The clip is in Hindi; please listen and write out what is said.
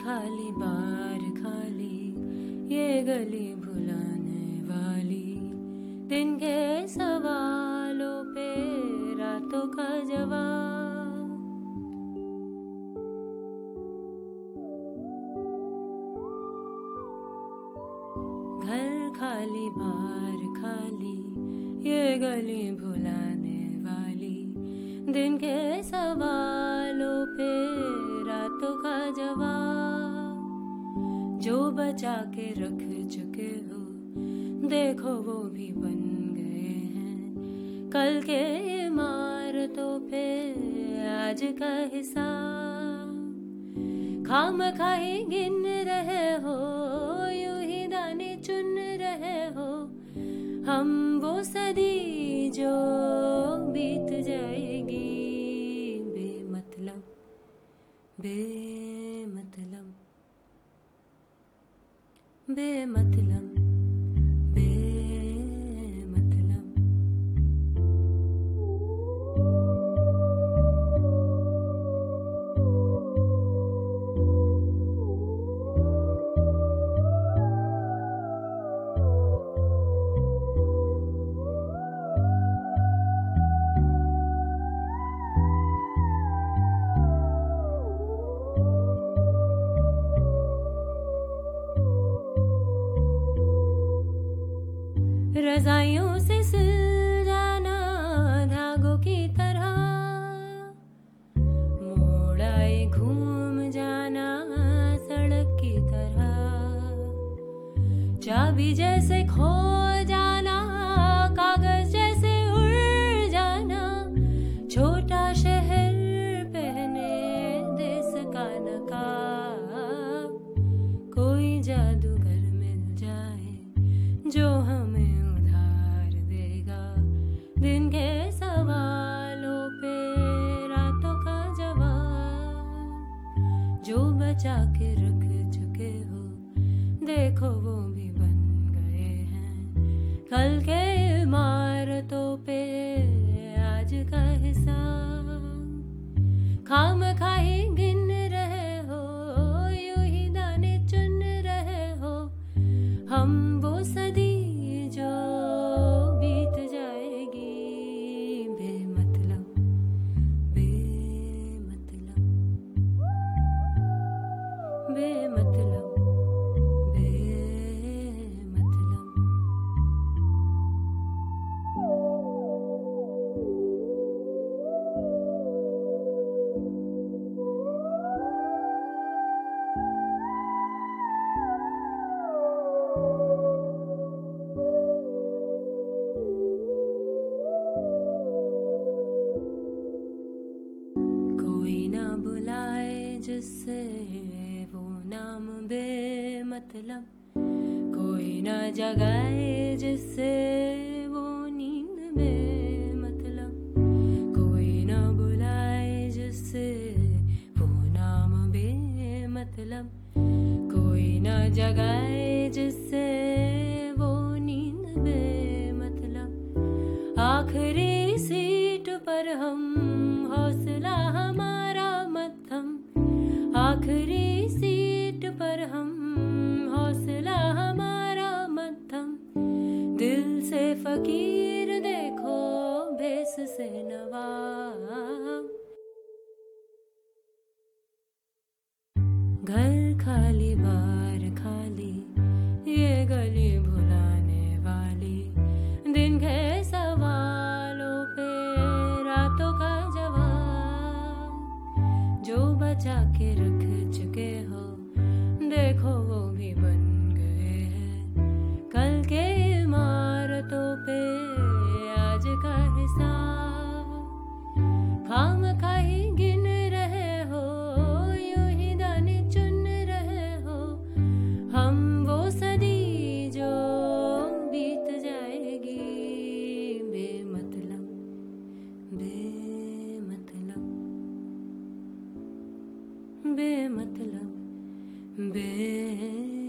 खाली बार खाली, ये गली भुलाने वाली, दिन के सवालों पे रातों का जवाब। घर खाली बार खाली, ये गली भुलाने वाली, दिन के सवालों पे रातों का जवाब। जो बचा के रख चुके हो, देखो वो भी बन गए हैं कल के इमारतों पे आज का हिसाब। खामखा ही गिन रहे हो, यूं ही दाने चुन रहे हो, हम वो सदी जो बीत जाएगी बेमतलब बेमतलब बेमतलब बेमतलब। रज़ाइयों से सिल जाना धागों की तरह, मोड़ाए घूम जाना सड़क की तरह, चाबी जैसे खो जाना कागज जैसे उड़ जाना, छोटा शहर पहने देश का नकाब। कोई जादूगर मिल जाए जो हमें दिन के सवालों पे रातों का जवाब। जो बचा के रख चुके हो, देखो वो भी बन गए हैं कल के इमारतों पे आज का हिसाब। खामखा ही गिन रहे हो, यूं ही दाने चुन रहे हो, हम वो सदी जो बीत जाएगी बेमतलब बेमतलब बेमतलब बेमतलब। कोई ना बुलाए जिससे वो नाम बेमतलब, कोई ना जगाए जिससे वो नींद बेमतलब, कोई ना बुलाए जिससे वो नाम बेमतलब, कोई ना जगाए जिससे वो नींद बेमतलब। आखिरी सीट पर हम, हौसला हमारा मत्थम, आखिरी सीट पर हम, हौसला हमारा मत्थम। दिल से फकीर देखो, भेस से नवाब। घर खाली बार खाली, ये गली भुलाने वाली, दिन के सवालों पे रातों का जवाब। जो बचा के रख चुके हो, देखो वो भी बन गए हैं कल के इमारतों पे आज का हिसाब। खामखा ही गिन रहे हो, यूं ही दाने चुन रहे हो, हम वो सदी जो बीत जाएगी बेमतलब बेमतलब बेमतलब बे